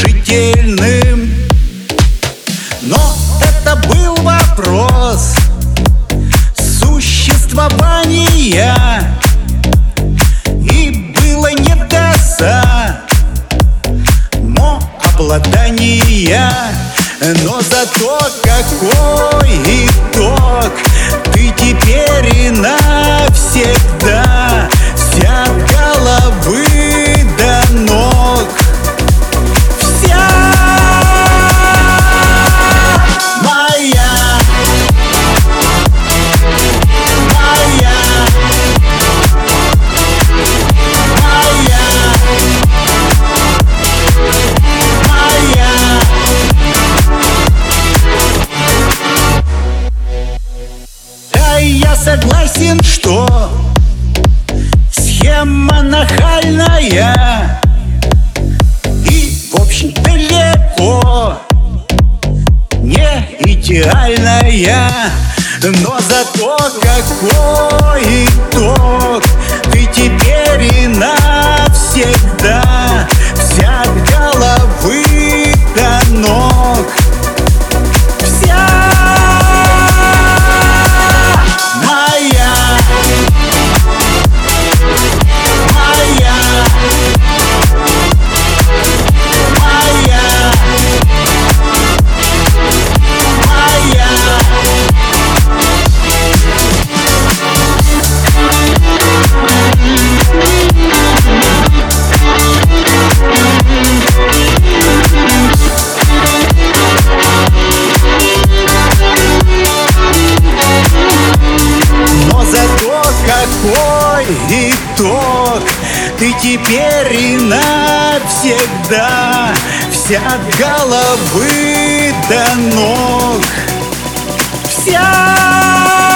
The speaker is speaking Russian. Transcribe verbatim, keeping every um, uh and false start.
положительным. Но это был вопрос существования, и было не до самообладания. Но зато какой итог! Ты теперь и навсегда вся от головы до ног. Вся моя, моя, моя, моя. Да, я согласен, что схема нахальная и, в общем, далеко не идеальная. Но зато какой итог! Ты теперь и навсегда вся от головы до ног. Вся моя, моя, моя, моя. Но зато какой итог! Ты теперь и навсегда вся от головы до ног. Вся